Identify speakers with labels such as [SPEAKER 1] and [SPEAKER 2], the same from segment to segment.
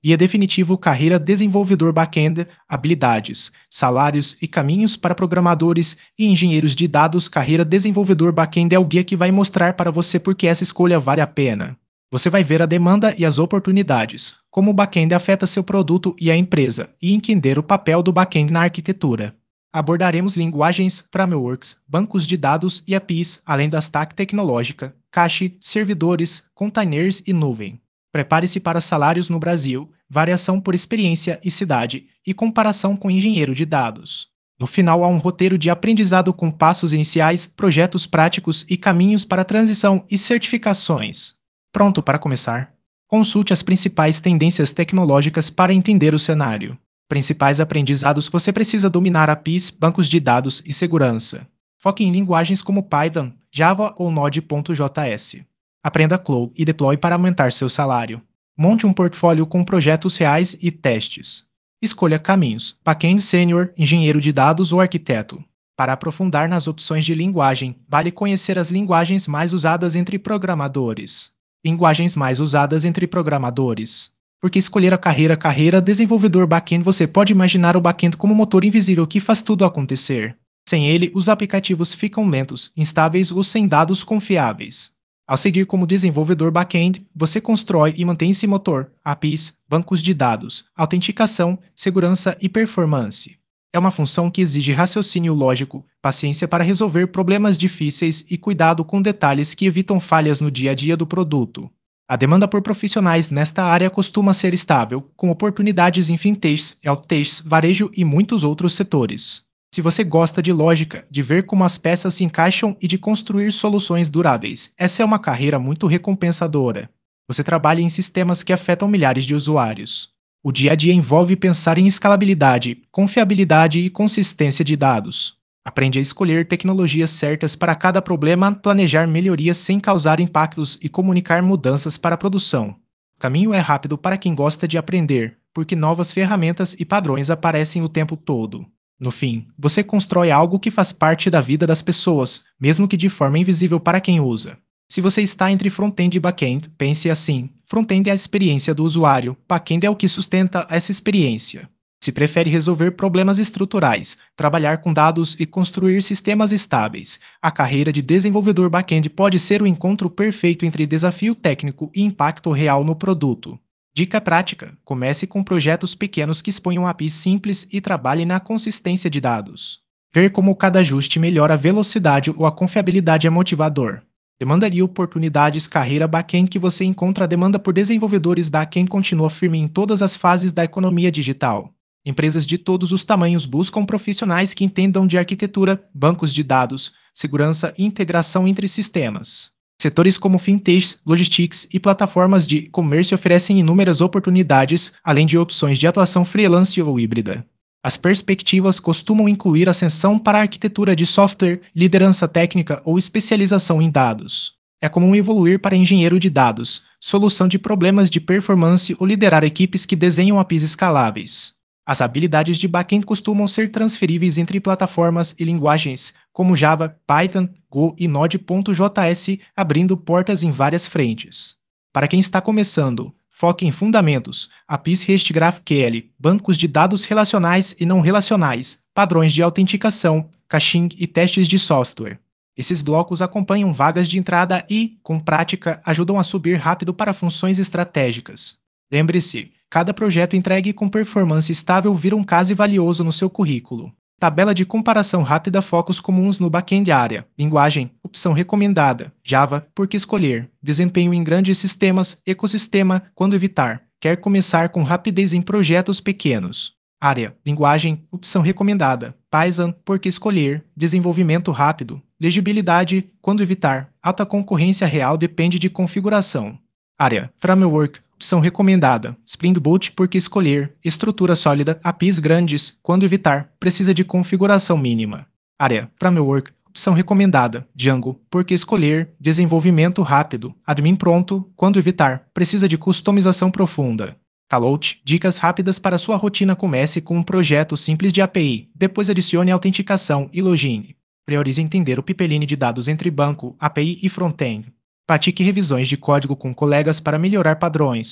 [SPEAKER 1] E é definitivo carreira desenvolvedor back-end, habilidades, salários e caminhos para programadores e engenheiros de dados. Carreira desenvolvedor back-end é o guia que vai mostrar para você por que essa escolha vale a pena. Você vai ver a demanda e as oportunidades, como o back-end afeta seu produto e a empresa, e entender o papel do back-end na arquitetura. Abordaremos linguagens, frameworks, bancos de dados e APIs, além da stack tecnológica, cache, servidores, containers e nuvem. Prepare-se para salários no Brasil, variação por experiência e cidade, e comparação com engenheiro de dados. No final, há um roteiro de aprendizado com passos iniciais, projetos práticos e caminhos para transição e certificações. Pronto para começar? Consulte as principais tendências tecnológicas para entender o cenário. Principais aprendizados: você precisa dominar APIs, bancos de dados e segurança. Foque em linguagens como Python, Java ou Node.js. Aprenda Cloud e Deploy para aumentar seu salário. Monte um portfólio com projetos reais e testes. Escolha caminhos: back-end sênior, engenheiro de dados ou arquiteto. Para aprofundar nas opções de linguagem, vale conhecer as linguagens mais usadas entre programadores. Linguagens mais usadas entre programadores. Porque escolher a carreira desenvolvedor back-end, você pode imaginar o back-end como um motor invisível que faz tudo acontecer. Sem ele, os aplicativos ficam lentos, instáveis ou sem dados confiáveis. Ao seguir como desenvolvedor back-end, você constrói e mantém esse motor, APIs, bancos de dados, autenticação, segurança e performance. É uma função que exige raciocínio lógico, paciência para resolver problemas difíceis e cuidado com detalhes que evitam falhas no dia a dia do produto. A demanda por profissionais nesta área costuma ser estável, com oportunidades em fintechs, healthtechs, varejo e muitos outros setores. Se você gosta de lógica, de ver como as peças se encaixam e de construir soluções duráveis, essa é uma carreira muito recompensadora. Você trabalha em sistemas que afetam milhares de usuários. O dia a dia envolve pensar em escalabilidade, confiabilidade e consistência de dados. Aprende a escolher tecnologias certas para cada problema, planejar melhorias sem causar impactos e comunicar mudanças para a produção. O caminho é rápido para quem gosta de aprender, porque novas ferramentas e padrões aparecem o tempo todo. No fim, você constrói algo que faz parte da vida das pessoas, mesmo que de forma invisível para quem usa. Se você está entre front-end e back-end, pense assim: front-end é a experiência do usuário, back-end é o que sustenta essa experiência. Se prefere resolver problemas estruturais, trabalhar com dados e construir sistemas estáveis, a carreira de desenvolvedor back-end pode ser o encontro perfeito entre desafio técnico e impacto real no produto. Dica prática: comece com projetos pequenos que exponham APIs simples e trabalhe na consistência de dados. Ver como cada ajuste melhora a velocidade ou a confiabilidade é motivador. Demandaria oportunidades. Carreira back-end que você encontra. A demanda por desenvolvedores back-end continua firme em todas as fases da economia digital. Empresas de todos os tamanhos buscam profissionais que entendam de arquitetura, bancos de dados, segurança e integração entre sistemas. Setores como fintechs, logistics e plataformas de e-commerce oferecem inúmeras oportunidades, além de opções de atuação freelance ou híbrida. As perspectivas costumam incluir ascensão para a arquitetura de software, liderança técnica ou especialização em dados. É comum evoluir para engenheiro de dados, solução de problemas de performance ou liderar equipes que desenham APIs escaláveis. As habilidades de back-end costumam ser transferíveis entre plataformas e linguagens, como Java, Python, Go e Node.js, abrindo portas em várias frentes. Para quem está começando, foque em fundamentos, APIs REST GraphQL, bancos de dados relacionais e não relacionais, padrões de autenticação, caching e testes de software. Esses blocos acompanham vagas de entrada e, com prática, ajudam a subir rápido para funções estratégicas. Lembre-se: cada projeto entregue com performance estável vira um case valioso no seu currículo. Tabela de comparação rápida. Focos comuns no back-end: área, linguagem, opção recomendada, Java, por que escolher, desempenho em grandes sistemas, ecossistema, quando evitar, quer começar com rapidez em projetos pequenos. Área, linguagem, opção recomendada, Python, por que escolher, desenvolvimento rápido, legibilidade, quando evitar, alta concorrência real, depende de configuração. Área, framework, opção recomendada, Spring Boot, por que escolher, estrutura sólida, APIs grandes, quando evitar, precisa de configuração mínima. Área, framework, opção recomendada, Django, por que escolher, desenvolvimento rápido, admin pronto, quando evitar, precisa de customização profunda. Calout, dicas rápidas para sua rotina. Comece com um projeto simples de API, depois adicione autenticação e login. Priorize entender o pipeline de dados entre banco, API e front-end. Pratique revisões de código com colegas para melhorar padrões.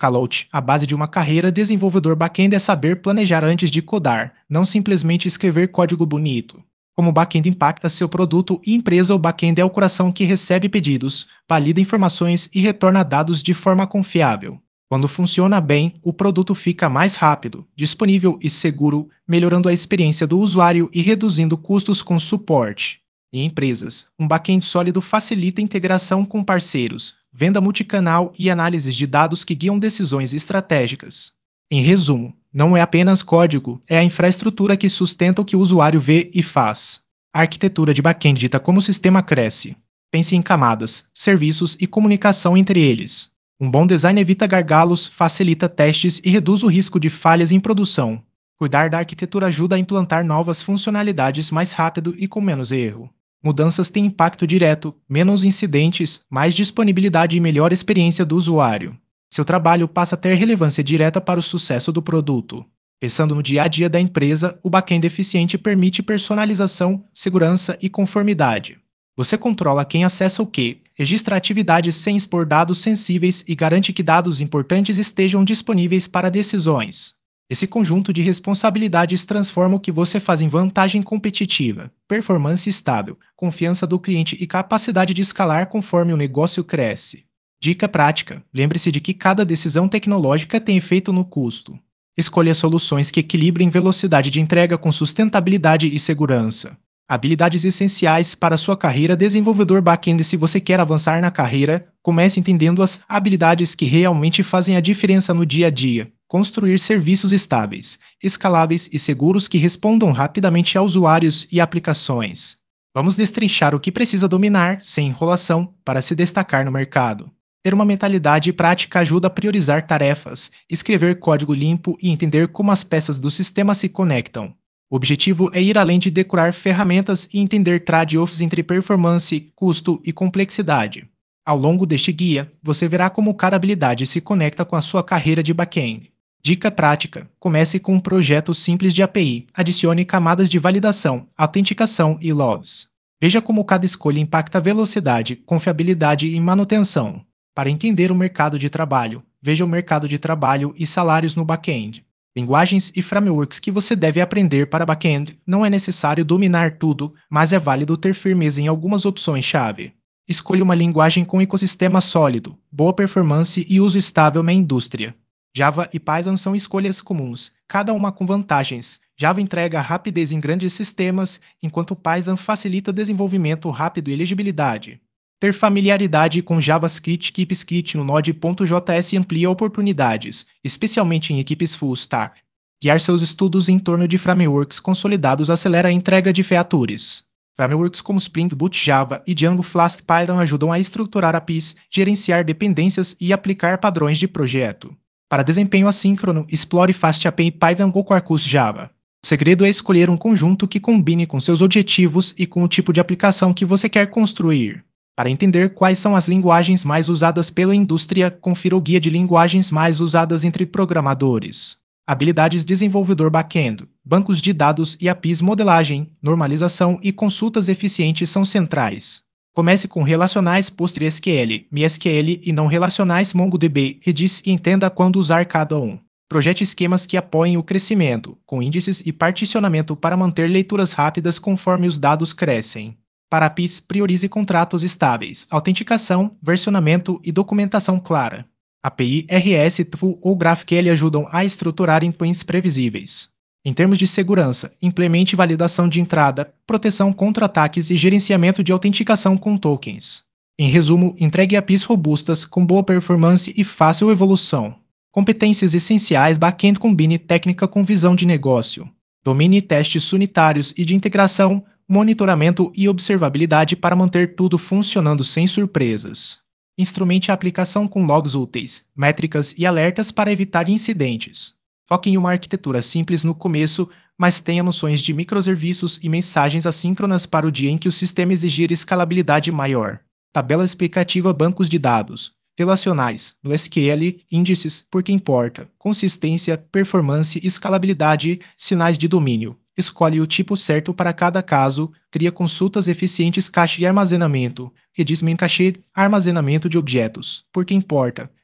[SPEAKER 1] Calout, a base de uma carreira desenvolvedor back-end é saber planejar antes de codar, não simplesmente escrever código bonito. Como o back-end impacta seu produto e empresa, o back-end é o coração que recebe pedidos, valida informações e retorna dados de forma confiável. Quando funciona bem, o produto fica mais rápido, disponível e seguro, melhorando a experiência do usuário e reduzindo custos com suporte. Em empresas, um back-end sólido facilita a integração com parceiros, venda multicanal e análises de dados que guiam decisões estratégicas. Em resumo, não é apenas código, é a infraestrutura que sustenta o que o usuário vê e faz. A arquitetura de back-end dita como o sistema cresce. Pense em camadas, serviços e comunicação entre eles. Um bom design evita gargalos, facilita testes e reduz o risco de falhas em produção. Cuidar da arquitetura ajuda a implantar novas funcionalidades mais rápido e com menos erro. Mudanças têm impacto direto, menos incidentes, mais disponibilidade e melhor experiência do usuário. Seu trabalho passa a ter relevância direta para o sucesso do produto. Pensando no dia a dia da empresa, o back-end eficiente permite personalização, segurança e conformidade. Você controla quem acessa o quê, registra atividades sem expor dados sensíveis e garante que dados importantes estejam disponíveis para decisões. Esse conjunto de responsabilidades transforma o que você faz em vantagem competitiva, performance estável, confiança do cliente e capacidade de escalar conforme o negócio cresce. Dica prática: lembre-se de que cada decisão tecnológica tem efeito no custo. Escolha soluções que equilibrem velocidade de entrega com sustentabilidade e segurança. Habilidades essenciais para sua carreira desenvolvedor back-end. Se você quer avançar na carreira, comece entendendo as habilidades que realmente fazem a diferença no dia a dia. Construir serviços estáveis, escaláveis e seguros que respondam rapidamente a usuários e aplicações. Vamos destrinchar o que precisa dominar, sem enrolação, para se destacar no mercado. Ter uma mentalidade prática ajuda a priorizar tarefas, escrever código limpo e entender como as peças do sistema se conectam. O objetivo é ir além de decorar ferramentas e entender trade-offs entre performance, custo e complexidade. Ao longo deste guia, você verá como cada habilidade se conecta com a sua carreira de back-end. Dica prática: comece com um projeto simples de API, adicione camadas de validação, autenticação e logs. Veja como cada escolha impacta a velocidade, confiabilidade e manutenção. Para entender o mercado de trabalho, veja o mercado de trabalho e salários no back-end. Linguagens e frameworks que você deve aprender para back-end. Não é necessário dominar tudo, mas é válido ter firmeza em algumas opções-chave. Escolha uma linguagem com ecossistema sólido, boa performance e uso estável na indústria. Java e Python são escolhas comuns, cada uma com vantagens. Java entrega rapidez em grandes sistemas, enquanto Python facilita desenvolvimento rápido e legibilidade. Ter familiaridade com JavaScript e TypeScript no Node.js amplia oportunidades, especialmente em equipes full stack. Guiar seus estudos em torno de frameworks consolidados acelera a entrega de features. Frameworks como Spring Boot Java e Django Flask Python ajudam a estruturar APIs, gerenciar dependências e aplicar padrões de projeto. Para desempenho assíncrono, explore FastAPI Python ou Quarkus Java. O segredo é escolher um conjunto que combine com seus objetivos e com o tipo de aplicação que você quer construir. Para entender quais são as linguagens mais usadas pela indústria, confira o guia de linguagens mais usadas entre programadores. Habilidades desenvolvedor back-end, bancos de dados e APIs, modelagem, normalização e consultas eficientes são centrais. Comece com relacionais PostgreSQL, MySQL e não relacionais MongoDB, Redis e entenda quando usar cada um. Projete esquemas que apoiem o crescimento, com índices e particionamento para manter leituras rápidas conforme os dados crescem. Para APIs, priorize contratos estáveis, autenticação, versionamento e documentação clara. API, RS, TFU ou GraphQL ajudam a estruturar endpoints previsíveis. Em termos de segurança, implemente validação de entrada, proteção contra ataques e gerenciamento de autenticação com tokens. Em resumo, entregue APIs robustas, com boa performance e fácil evolução. Competências essenciais: back-end combine técnica com visão de negócio. Domine testes unitários e de integração, monitoramento e observabilidade para manter tudo funcionando sem surpresas. Instrumente a aplicação com logs úteis, métricas e alertas para evitar incidentes. Foque em uma arquitetura simples no começo, mas tenha noções de microserviços e mensagens assíncronas para o dia em que o sistema exigir escalabilidade maior. Tabela explicativa: bancos de dados relacionais, no SQL, índices, porque importa, consistência, performance, escalabilidade, sinais de domínio. Escolhe o tipo certo para cada caso, cria consultas eficientes, cache e armazenamento, Redis Memcache, armazenamento de objetos, porque importa,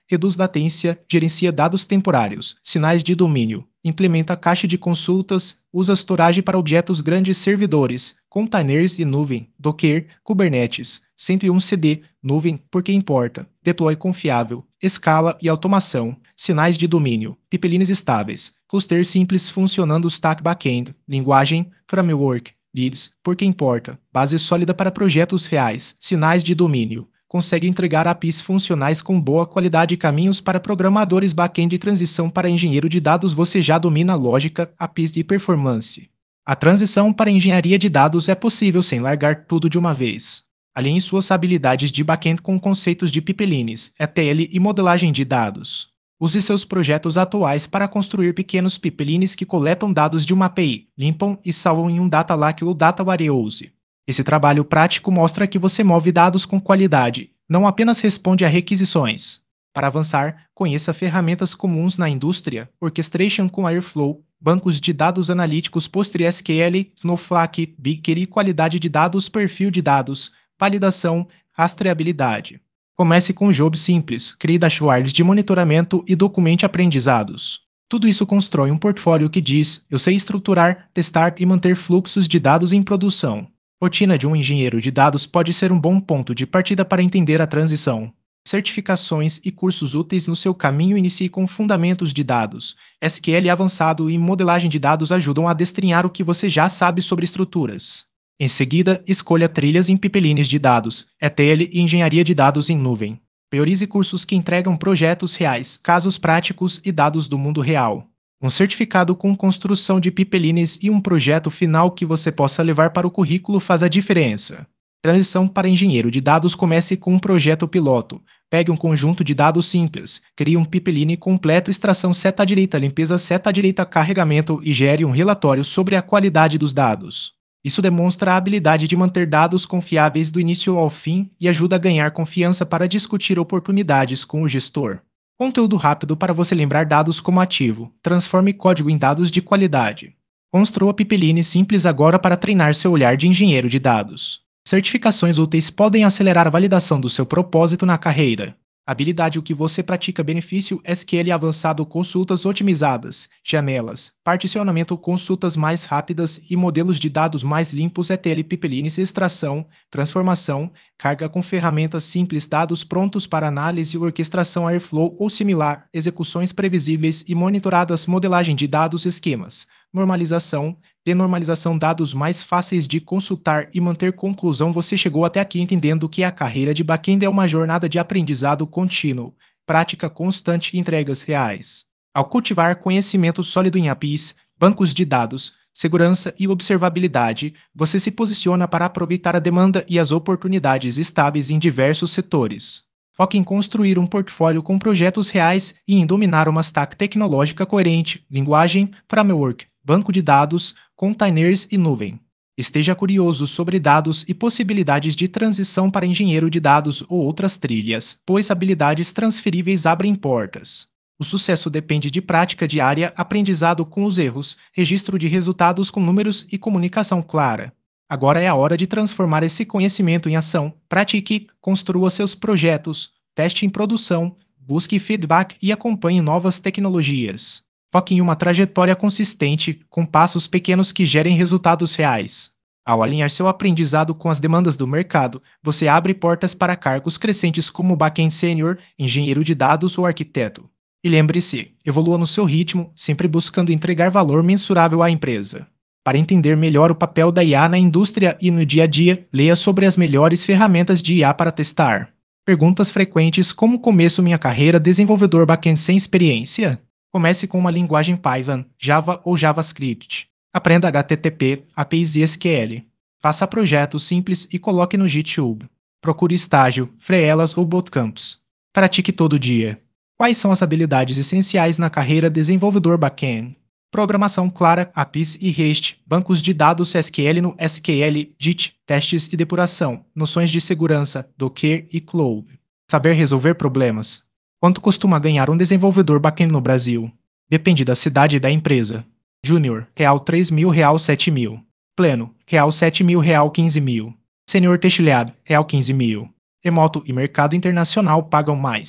[SPEAKER 1] reduz latência, gerencia dados temporários, sinais de domínio, implementa caixa de consultas, usa storage para objetos grandes servidores, containers e nuvem, Docker, Kubernetes, 101 CD, nuvem, porque importa, deploy confiável, escala e automação, sinais de domínio, pipelines estáveis, cluster simples funcionando stack backend, linguagem, framework, leads, porque importa, base sólida para projetos reais, sinais de domínio, consegue entregar APIs funcionais com boa qualidade e caminhos para programadores back-end e transição para engenheiro de dados. Você já domina a lógica, APIs de performance. A transição para engenharia de dados é possível sem largar tudo de uma vez. Alinhe suas habilidades de back-end com conceitos de pipelines, ETL e modelagem de dados. Use seus projetos atuais para construir pequenos pipelines que coletam dados de uma API, limpam e salvam em um data lake ou data warehouse. Esse trabalho prático mostra que você move dados com qualidade, não apenas responde a requisições. Para avançar, conheça ferramentas comuns na indústria, Orchestration com Airflow, bancos de dados analíticos PostgreSQL, Snowflake, BigQuery, qualidade de dados, perfil de dados, validação, rastreabilidade. Comece com jobs simples, crie dashboards de monitoramento e documente aprendizados. Tudo isso constrói um portfólio que diz: eu sei estruturar, testar e manter fluxos de dados em produção. Rotina de um engenheiro de dados pode ser um bom ponto de partida para entender a transição. Certificações e cursos úteis no seu caminho. Inicie com fundamentos de dados. SQL avançado e modelagem de dados ajudam a destrinhar o que você já sabe sobre estruturas. Em seguida, escolha trilhas em pipelines de dados, ETL e engenharia de dados em nuvem. Priorize cursos que entregam projetos reais, casos práticos e dados do mundo real. Um certificado com construção de pipelines e um projeto final que você possa levar para o currículo faz a diferença. Transição para engenheiro de dados. Comece com um projeto piloto. Pegue um conjunto de dados simples, crie um pipeline completo, extração seta-direita, limpeza seta-direita, carregamento e gere um relatório sobre a qualidade dos dados. Isso demonstra a habilidade de manter dados confiáveis do início ao fim e ajuda a ganhar confiança para discutir oportunidades com o gestor. Conteúdo rápido para você lembrar dados como ativo. Transforme código em dados de qualidade. Construa pipeline simples agora para treinar seu olhar de engenheiro de dados. Certificações úteis podem acelerar a validação do seu propósito na carreira. Habilidade: o que você pratica. Benefício: SQL avançado, consultas otimizadas, janelas, particionamento, consultas mais rápidas e modelos de dados mais limpos. ETL, pipelines, extração, transformação, carga com ferramentas simples, dados prontos para análise, orquestração Airflow ou similar, execuções previsíveis e monitoradas, modelagem de dados, esquemas, normalização, denormalização, dados mais fáceis de consultar e manter. Conclusão: você chegou até aqui entendendo que a carreira de back-end é uma jornada de aprendizado contínuo, prática constante e entregas reais. Ao cultivar conhecimento sólido em APIs, bancos de dados, segurança e observabilidade, você se posiciona para aproveitar a demanda e as oportunidades estáveis em diversos setores. Foque em construir um portfólio com projetos reais e em dominar uma stack tecnológica coerente, linguagem, framework, banco de dados, containers e nuvem. Esteja curioso sobre dados e possibilidades de transição para engenheiro de dados ou outras trilhas, pois habilidades transferíveis abrem portas. O sucesso depende de prática diária, aprendizado com os erros, registro de resultados com números e comunicação clara. Agora é a hora de transformar esse conhecimento em ação. Pratique, construa seus projetos, teste em produção, busque feedback e acompanhe novas tecnologias. Foque em uma trajetória consistente, com passos pequenos que gerem resultados reais. Ao alinhar seu aprendizado com as demandas do mercado, você abre portas para cargos crescentes como back-end sênior, engenheiro de dados ou arquiteto. E lembre-se, evolua no seu ritmo, sempre buscando entregar valor mensurável à empresa. Para entender melhor o papel da IA na indústria e no dia a dia, leia sobre as melhores ferramentas de IA para testar. Perguntas frequentes: como começo minha carreira desenvolvedor back-end sem experiência? Comece com uma linguagem Python, Java ou JavaScript. Aprenda HTTP, APIs e SQL. Faça projetos simples e coloque no GitHub. Procure estágio, freelas ou bootcamps. Pratique todo dia. Quais são as habilidades essenciais na carreira desenvolvedor back-end? Programação clara, APIs e REST, bancos de dados SQL no SQL, Git, testes e depuração, noções de segurança, Docker e Cloud. Saber resolver problemas. Quanto costuma ganhar um desenvolvedor back-end no Brasil? Depende da cidade e da empresa. Júnior, real 3 mil, real 7 mil. Pleno, real 7 mil, real 15 mil. Sênior techilhado, real 15 mil. Remoto e mercado internacional pagam mais.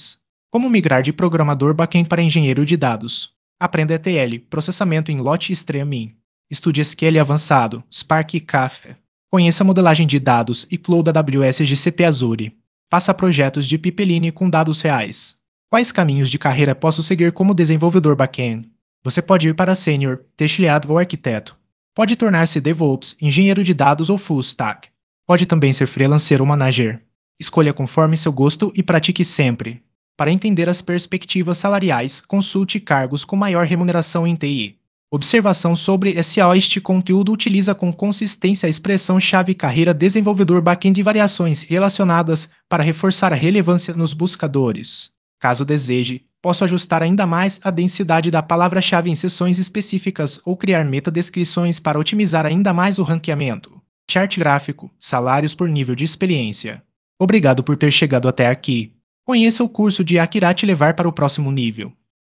[SPEAKER 1] Como migrar de programador back-end para engenheiro de dados? Aprenda ETL, processamento em lote e streaming. Estude SQL avançado, Spark e Kafka. Conheça a modelagem de dados e Cloud AWS GCP Azure. Faça projetos de pipeline com dados reais. Quais caminhos de carreira posso seguir como desenvolvedor back-end? Você pode ir para sênior, techlead ou arquiteto. Pode tornar-se DevOps, engenheiro de dados ou full stack. Pode também ser freelancer ou manager. Escolha conforme seu gosto e pratique sempre. Para entender as perspectivas salariais, consulte cargos com maior remuneração em TI. Observação sobre se este conteúdo utiliza com consistência a expressão-chave carreira desenvolvedor back-end e variações relacionadas para reforçar a relevância nos buscadores. Caso deseje, posso ajustar ainda mais a densidade da palavra-chave em seções específicas ou criar metadescrições para otimizar ainda mais o ranqueamento. Chart gráfico, salários por nível de experiência. Obrigado por ter chegado até aqui. Conheça o curso de Akira te levar para o próximo nível.